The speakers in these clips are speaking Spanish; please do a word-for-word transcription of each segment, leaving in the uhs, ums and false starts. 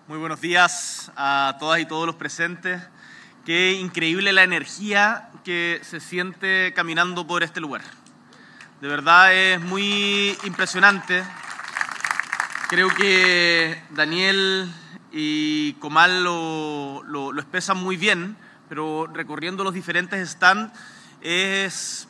Muy buenos días a todas y todos los presentes. Qué increíble la energía que se siente caminando por este lugar. De verdad es muy impresionante. Creo que Daniel y Comal lo, lo, lo expresan muy bien, pero recorriendo los diferentes stands es,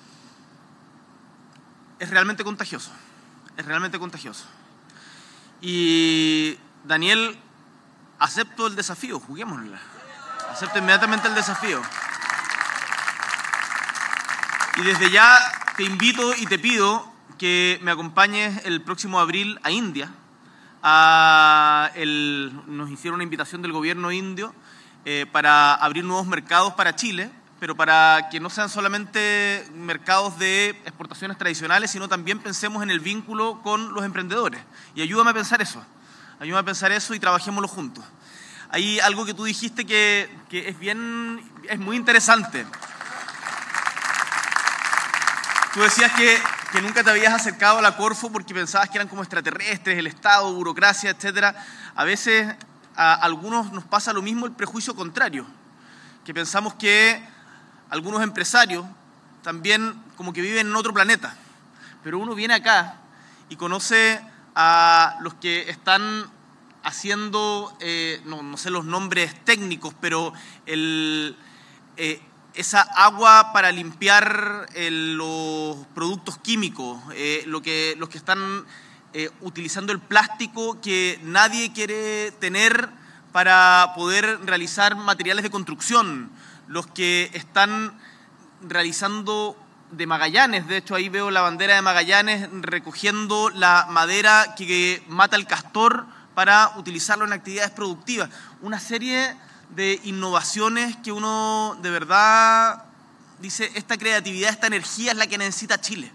es realmente contagioso. Es realmente contagioso. Y Daniel, acepto el desafío, juguémosla. Acepto inmediatamente el desafío. Y desde ya te invito y te pido que me acompañes el próximo abril a India. A el, nos hicieron una invitación del gobierno indio eh, para abrir nuevos mercados para Chile, pero para que no sean solamente mercados de exportaciones tradicionales, sino también pensemos en el vínculo con los emprendedores. Y ayúdame a pensar eso. Ayúdame a pensar eso y trabajémoslo juntos. Hay algo que tú dijiste que, que es bien, es muy interesante. Tú decías que, que nunca te habías acercado a la Corfo porque pensabas que eran como extraterrestres, el Estado, burocracia, etcétera. A veces a algunos nos pasa lo mismo, el prejuicio contrario, que pensamos que algunos empresarios también como que viven en otro planeta. Pero uno viene acá y conoce a los que están haciendo, eh, no, no sé los nombres técnicos, pero el, eh, esa agua para limpiar el, los productos químicos, eh, lo que, los que están eh, utilizando el plástico que nadie quiere tener para poder realizar materiales de construcción, los que están realizando de Magallanes, de hecho ahí veo la bandera de Magallanes recogiendo la madera que mata el castor para utilizarlo en actividades productivas. Una serie de innovaciones que uno de verdad dice, esta creatividad, esta energía es la que necesita Chile.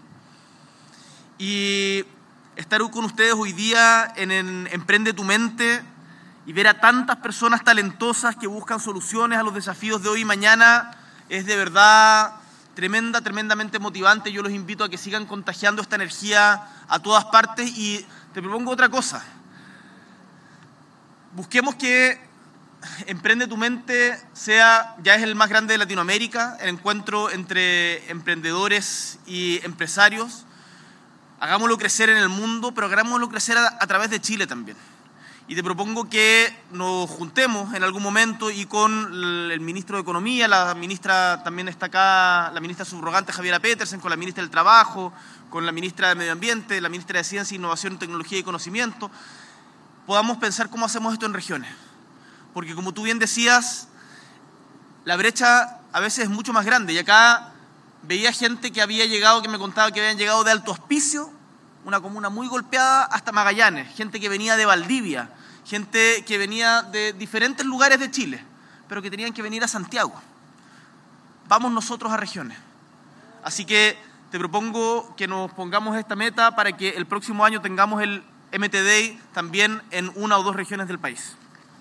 Y estar con ustedes hoy día en, en Emprende tu Mente y ver a tantas personas talentosas que buscan soluciones a los desafíos de hoy y mañana es de verdad tremenda, tremendamente motivante. Yo los invito a que sigan contagiando esta energía a todas partes y te propongo otra cosa. Busquemos que Emprende tu Mente sea, ya es el más grande de Latinoamérica, el encuentro entre emprendedores y empresarios. Hagámoslo crecer en el mundo, pero hagámoslo crecer a, a través de Chile también. Y te propongo que nos juntemos en algún momento y con el ministro de Economía, la ministra también está acá, la ministra subrogante Javiera Petersen, con la ministra del Trabajo, con la ministra de Medio Ambiente, la ministra de Ciencia, Innovación, Tecnología y Conocimiento, podamos pensar cómo hacemos esto en regiones. Porque como tú bien decías, la brecha a veces es mucho más grande. Y acá veía gente que había llegado, que me contaba que habían llegado de Alto Hospicio, una comuna muy golpeada, hasta Magallanes. Gente que venía de Valdivia, gente que venía de diferentes lugares de Chile, pero que tenían que venir a Santiago. Vamos nosotros a regiones. Así que te propongo que nos pongamos esta meta para que el próximo año tengamos el M T Day también en una o dos regiones del país.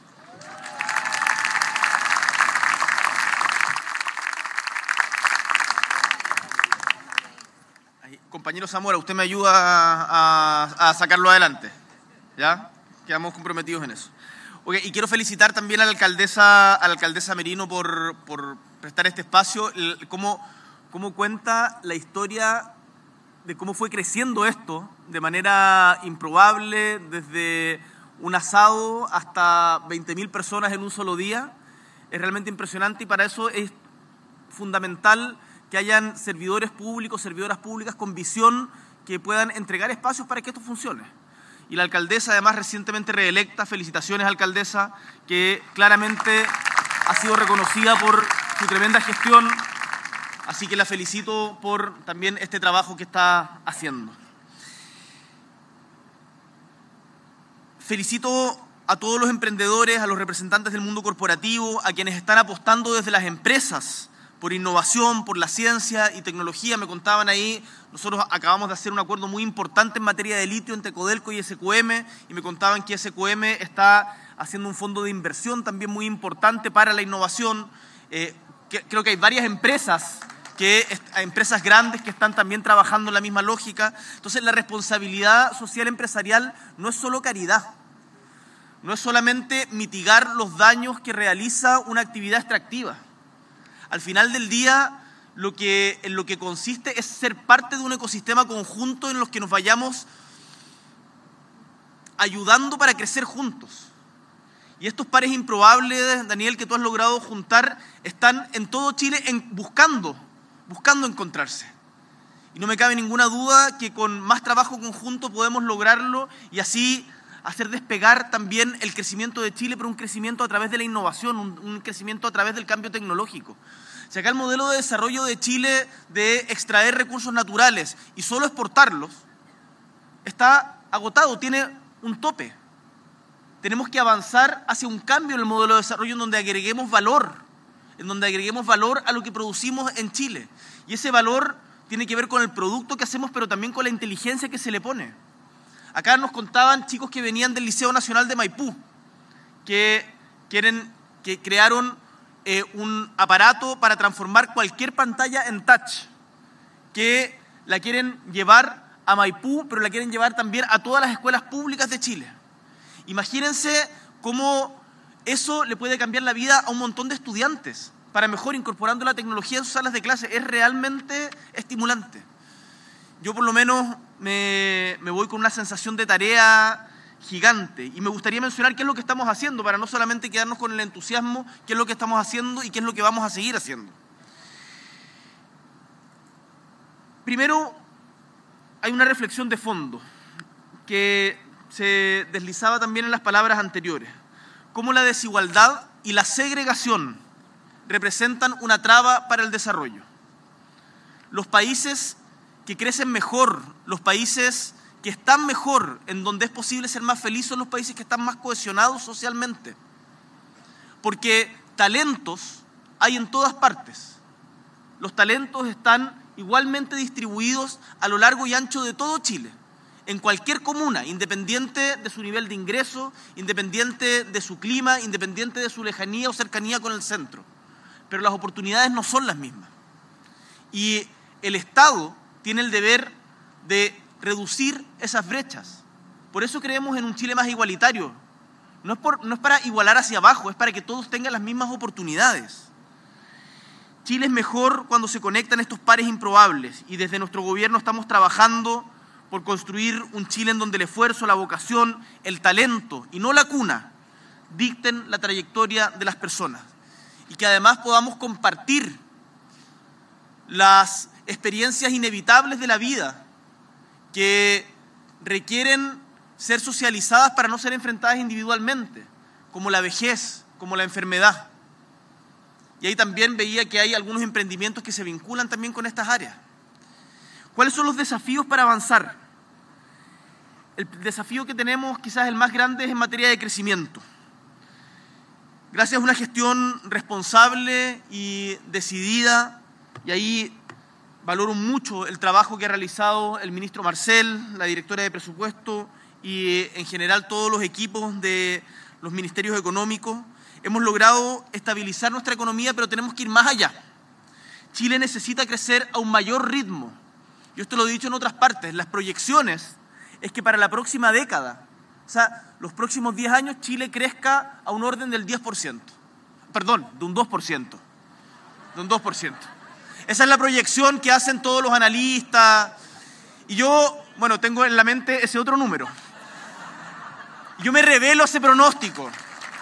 Compañero Zamora, usted me ayuda a, a, a sacarlo adelante, ¿ya? Quedamos comprometidos en eso. Okay, y quiero felicitar también a la alcaldesa, a la alcaldesa Merino por, por prestar este espacio, el, cómo, cómo cuenta la historia de cómo fue creciendo esto de manera improbable, desde un asado hasta veinte mil personas en un solo día. Es realmente impresionante y para eso es fundamental que hayan servidores públicos, servidoras públicas con visión que puedan entregar espacios para que esto funcione. Y la alcaldesa, además, recientemente reelecta, felicitaciones, alcaldesa, que claramente ha sido reconocida por su tremenda gestión, así que la felicito por también este trabajo que está haciendo. Felicito a todos los emprendedores, a los representantes del mundo corporativo, a quienes están apostando desde las empresas por innovación, por la ciencia y tecnología. Me contaban ahí, nosotros acabamos de hacer un acuerdo muy importante en materia de litio entre Codelco y S Q M, y me contaban que S Q M está haciendo un fondo de inversión también muy importante para la innovación. Eh, que, creo que hay varias empresas, que, empresas grandes que están también trabajando en la misma lógica. Entonces, la responsabilidad social empresarial no es solo caridad. no es solamente mitigar los daños que realiza una actividad extractiva. Al final del día, lo que, en lo que consiste es ser parte de un ecosistema conjunto en los que nos vayamos ayudando para crecer juntos. Y estos pares improbables, Daniel, que tú has logrado juntar, están en todo Chile en, buscando, buscando encontrarse. Y no me cabe ninguna duda que con más trabajo conjunto podemos lograrlo y así hacer despegar también el crecimiento de Chile, pero un crecimiento a través de la innovación, un, un crecimiento a través del cambio tecnológico. Si acá el modelo de desarrollo de Chile de extraer recursos naturales y solo exportarlos está agotado, tiene un tope. Tenemos que avanzar hacia un cambio en el modelo de desarrollo en donde agreguemos valor, en donde agreguemos valor a lo que producimos en Chile. Y ese valor tiene que ver con el producto que hacemos, pero también con la inteligencia que se le pone. Acá nos contaban chicos que venían del Liceo Nacional de Maipú, que, quieren, que crearon eh, un aparato para transformar cualquier pantalla en touch, que la quieren llevar a Maipú, pero la quieren llevar también a todas las escuelas públicas de Chile. Imagínense cómo eso le puede cambiar la vida a un montón de estudiantes, para mejor incorporando la tecnología en sus salas de clase. Es realmente estimulante. Yo por lo menos me, me voy con una sensación de tarea gigante y me gustaría mencionar qué es lo que estamos haciendo para no solamente quedarnos con el entusiasmo, qué es lo que estamos haciendo y qué es lo que vamos a seguir haciendo. Primero, hay una reflexión de fondo que se deslizaba también en las palabras anteriores. Cómo la desigualdad y la segregación representan una traba para el desarrollo. Los países que crecen mejor, los países que están mejor, en donde es posible ser más feliz, son los países que están más cohesionados socialmente. Porque talentos hay en todas partes. Los talentos están igualmente distribuidos a lo largo y ancho de todo Chile, en cualquier comuna, independiente de su nivel de ingreso, independiente de su clima, independiente de su lejanía o cercanía con el centro. Pero las oportunidades no son las mismas. Y el Estado tiene el deber de reducir esas brechas. Por eso creemos en un Chile más igualitario. No es, por, no es para igualar hacia abajo, es para que todos tengan las mismas oportunidades. Chile es mejor cuando se conectan estos pares improbables y desde nuestro gobierno estamos trabajando por construir un Chile en donde el esfuerzo, la vocación, el talento y no la cuna dicten la trayectoria de las personas y que además podamos compartir las experiencias inevitables de la vida que requieren ser socializadas para no ser enfrentadas individualmente, como la vejez, como la enfermedad. Y ahí también veía que hay algunos emprendimientos que se vinculan también con estas áreas. ¿Cuáles son los desafíos para avanzar? El desafío que tenemos, quizás el más grande, es en materia de crecimiento. Gracias a una gestión responsable y decidida, y ahí valoro mucho el trabajo que ha realizado el ministro Marcel, la directora de presupuesto y en general todos los equipos de los ministerios económicos, hemos logrado estabilizar nuestra economía, pero tenemos que ir más allá. Chile necesita crecer a un mayor ritmo. Yo esto lo he dicho en otras partes, las proyecciones es que para la próxima década, o sea, los próximos diez años, Chile crezca a un orden del diez por ciento. Perdón, de un dos por ciento. De un dos por ciento. Esa es la proyección que hacen todos los analistas. Y yo, bueno, tengo en la mente ese otro número. Yo me revelo ese pronóstico.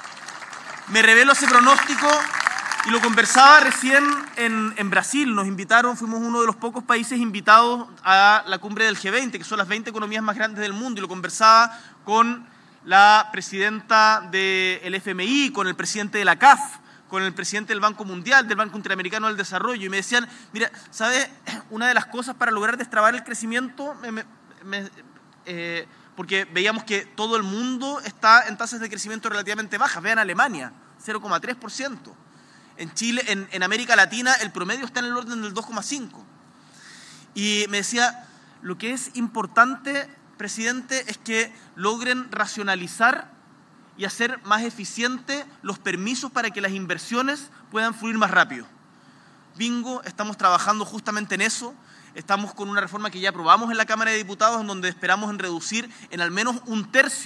Me revelo ese pronóstico y lo conversaba recién en, en Brasil. Nos invitaron, fuimos uno de los pocos países invitados a la cumbre del G veinte, que son las veinte economías más grandes del mundo, y lo conversaba con la presidenta del F M I, con el presidente de la C A F, con el presidente del Banco Mundial, del Banco Interamericano del Desarrollo, y me decían, mira, ¿sabes? Una de las cosas para lograr destrabar el crecimiento, me, me, eh, porque veíamos que todo el mundo está en tasas de crecimiento relativamente bajas. Vean Alemania, cero coma tres por ciento. En Chile, en, en América Latina, el promedio está en el orden del dos coma cinco por ciento. Y me decía, lo que es importante, presidente, es que logren racionalizar y hacer más eficientes los permisos para que las inversiones puedan fluir más rápido. Bingo, estamos trabajando justamente en eso. Estamos con una reforma que ya aprobamos en la Cámara de Diputados, en donde esperamos en reducir en al menos un tercio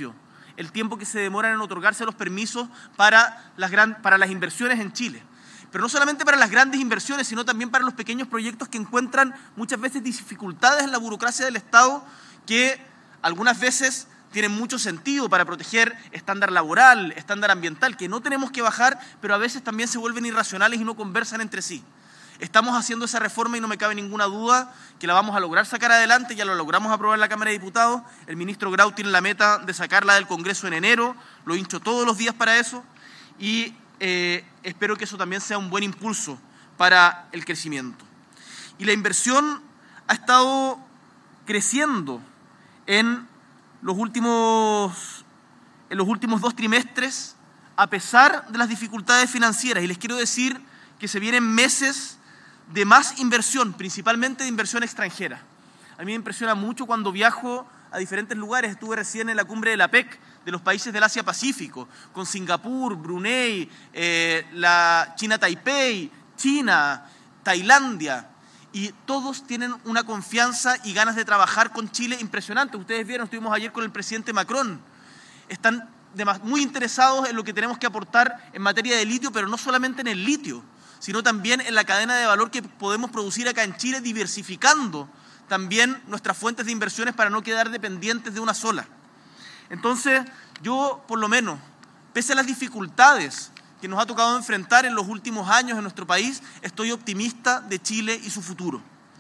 el tiempo que se demoran en otorgarse los permisos para las, gran, para las inversiones en Chile. Pero no solamente para las grandes inversiones, sino también para los pequeños proyectos que encuentran muchas veces dificultades en la burocracia del Estado, que algunas veces tienen mucho sentido para proteger estándar laboral, estándar ambiental, que no tenemos que bajar, pero a veces también se vuelven irracionales y no conversan entre sí. Estamos haciendo esa reforma y no me cabe ninguna duda que la vamos a lograr sacar adelante, ya lo logramos aprobar en la Cámara de Diputados, el ministro Grau tiene la meta de sacarla del Congreso en enero, lo hincho todos los días para eso, y eh, espero que eso también sea un buen impulso para el crecimiento. Y la inversión ha estado creciendo en los últimos, en los últimos dos trimestres, a pesar de las dificultades financieras. Y les quiero decir que se vienen meses de más inversión, principalmente de inversión extranjera. A mí me impresiona mucho cuando viajo a diferentes lugares. Estuve recién en la cumbre de la P E C, de los países del Asia-Pacífico, con Singapur, Brunei, eh, la China Taipei, China, Tailandia. Y todos tienen una confianza y ganas de trabajar con Chile impresionante. Ustedes vieron, estuvimos ayer con el presidente Macron. Están muy interesados en lo que tenemos que aportar en materia de litio, pero no solamente en el litio, sino también en la cadena de valor que podemos producir acá en Chile, diversificando también nuestras fuentes de inversiones para no quedar dependientes de una sola. Entonces, yo, por lo menos, pese a las dificultades que nos ha tocado enfrentar en los últimos años en nuestro país, estoy optimista de Chile y su futuro.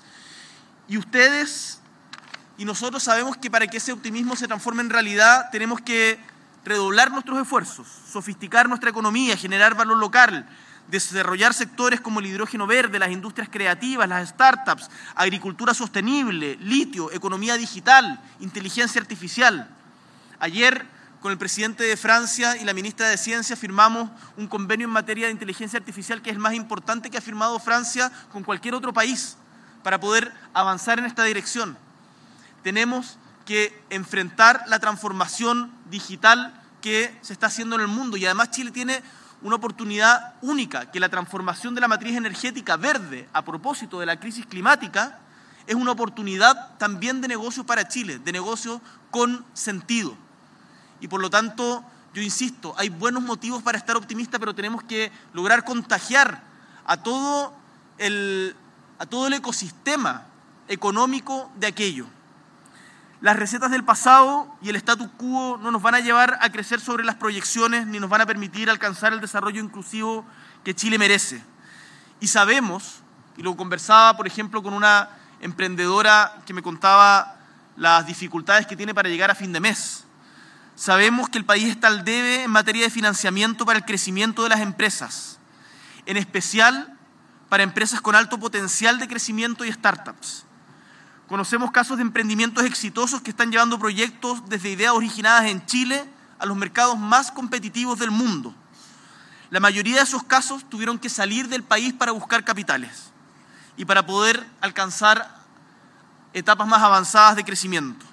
Y ustedes y nosotros sabemos que para que ese optimismo se transforme en realidad tenemos que redoblar nuestros esfuerzos, sofisticar nuestra economía, generar valor local, desarrollar sectores como el hidrógeno verde, las industrias creativas, las startups, agricultura sostenible, litio, economía digital, inteligencia artificial. Ayer, con el presidente de Francia y la ministra de Ciencia, firmamos un convenio en materia de inteligencia artificial que es el más importante que ha firmado Francia con cualquier otro país para poder avanzar en esta dirección. Tenemos que enfrentar la transformación digital que se está haciendo en el mundo y además Chile tiene una oportunidad única, que la transformación de la matriz energética verde a propósito de la crisis climática es una oportunidad también de negocio para Chile, de negocio con sentido. Y por lo tanto, yo insisto, hay buenos motivos para estar optimista, pero tenemos que lograr contagiar a todo el, a todo el ecosistema económico de aquello. Las recetas del pasado y el status quo no nos van a llevar a crecer sobre las proyecciones ni nos van a permitir alcanzar el desarrollo inclusivo que Chile merece. Y sabemos, y lo conversaba, por ejemplo, con una emprendedora que me contaba las dificultades que tiene para llegar a fin de mes. Sabemos que el país está al debe en materia de financiamiento para el crecimiento de las empresas, en especial para empresas con alto potencial de crecimiento y startups. Conocemos casos de emprendimientos exitosos que están llevando proyectos desde ideas originadas en Chile a los mercados más competitivos del mundo. La mayoría de esos casos tuvieron que salir del país para buscar capitales y para poder alcanzar etapas más avanzadas de crecimiento.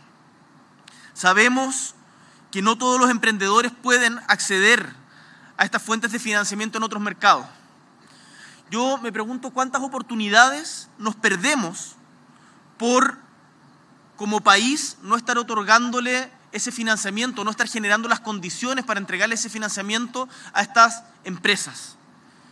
Sabemos que no todos los emprendedores pueden acceder a estas fuentes de financiamiento en otros mercados. Yo me pregunto cuántas oportunidades nos perdemos por, como país, no estar otorgándole ese financiamiento, no estar generando las condiciones para entregarle ese financiamiento a estas empresas.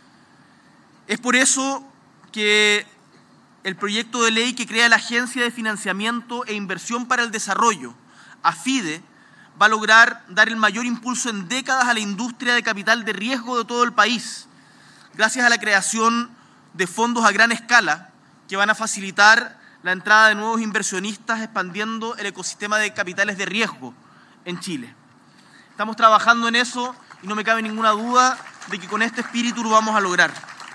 Es por eso que el proyecto de ley que crea la Agencia de Financiamiento e Inversión para el Desarrollo, AFIDE, va a lograr dar el mayor impulso en décadas a la industria de capital de riesgo de todo el país, gracias a la creación de fondos a gran escala que van a facilitar la entrada de nuevos inversionistas, expandiendo el ecosistema de capitales de riesgo en Chile. Estamos trabajando en eso y no me cabe ninguna duda de que con este espíritu lo vamos a lograr.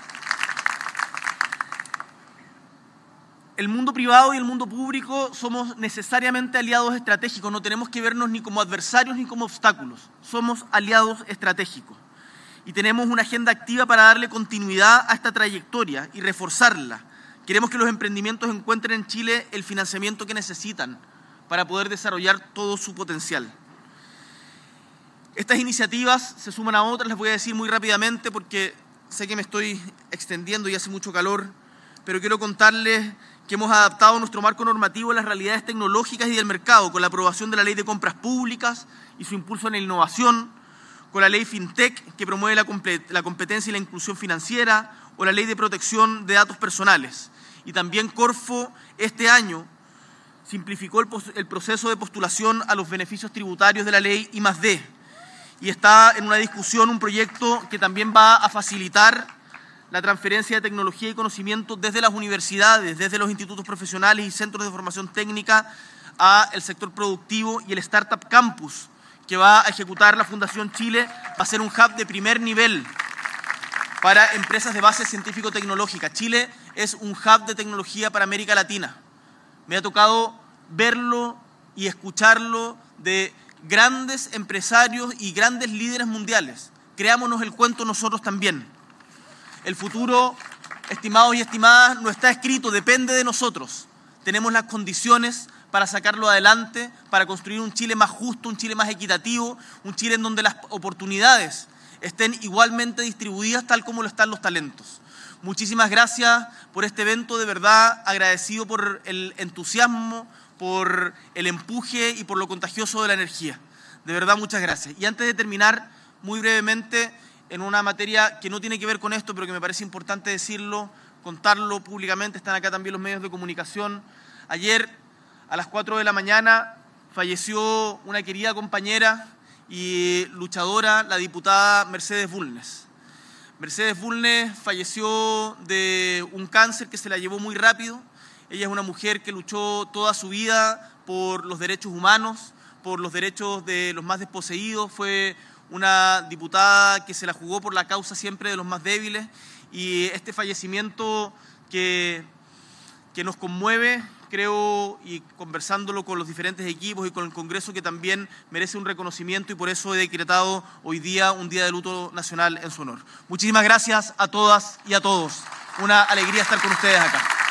El mundo privado y el mundo público somos necesariamente aliados estratégicos, no tenemos que vernos ni como adversarios ni como obstáculos, somos aliados estratégicos. Y tenemos una agenda activa para darle continuidad a esta trayectoria y reforzarla. Queremos que los emprendimientos encuentren en Chile el financiamiento que necesitan para poder desarrollar todo su potencial. Estas iniciativas se suman a otras, les voy a decir muy rápidamente porque sé que me estoy extendiendo y hace mucho calor, pero quiero contarles que hemos adaptado nuestro marco normativo a las realidades tecnológicas y del mercado, con la aprobación de la Ley de Compras Públicas y su impulso en la innovación, con la Ley FinTech, que promueve la, la competencia y la inclusión financiera, o la Ley de Protección de Datos Personales. Y también Corfo, este año, simplificó el, el proceso de postulación a los beneficios tributarios de la ley I más D, y está en una discusión un proyecto que también va a facilitar la transferencia de tecnología y conocimiento desde las universidades, desde los institutos profesionales y centros de formación técnica al sector productivo, y el Startup Campus, que va a ejecutar la Fundación Chile, va a ser un hub de primer nivel para empresas de base científico-tecnológica. Chile es un hub de tecnología para América Latina. Me ha tocado verlo y escucharlo de grandes empresarios y grandes líderes mundiales. Creámonos el cuento nosotros también. El futuro, estimados y estimadas, no está escrito, depende de nosotros. Tenemos las condiciones para sacarlo adelante, para construir un Chile más justo, un Chile más equitativo, un Chile en donde las oportunidades estén igualmente distribuidas tal como lo están los talentos. Muchísimas gracias por este evento, de verdad agradecido por el entusiasmo, por el empuje y por lo contagioso de la energía. De verdad, muchas gracias. Y antes de terminar, muy brevemente, en una materia que no tiene que ver con esto, pero que me parece importante decirlo, contarlo públicamente, están acá también los medios de comunicación. Ayer, a las cuatro de la mañana, falleció una querida compañera y luchadora, la diputada Mercedes Bulnes. Mercedes Bulnes falleció de un cáncer que se la llevó muy rápido. Ella es una mujer que luchó toda su vida por los derechos humanos, por los derechos de los más desposeídos. Fue una diputada que se la jugó por la causa siempre de los más débiles, y este fallecimiento que, que nos conmueve, creo, y conversándolo con los diferentes equipos y con el Congreso, que también merece un reconocimiento, y por eso he decretado hoy día un día de luto nacional en su honor. Muchísimas gracias a todas y a todos. Una alegría estar con ustedes acá.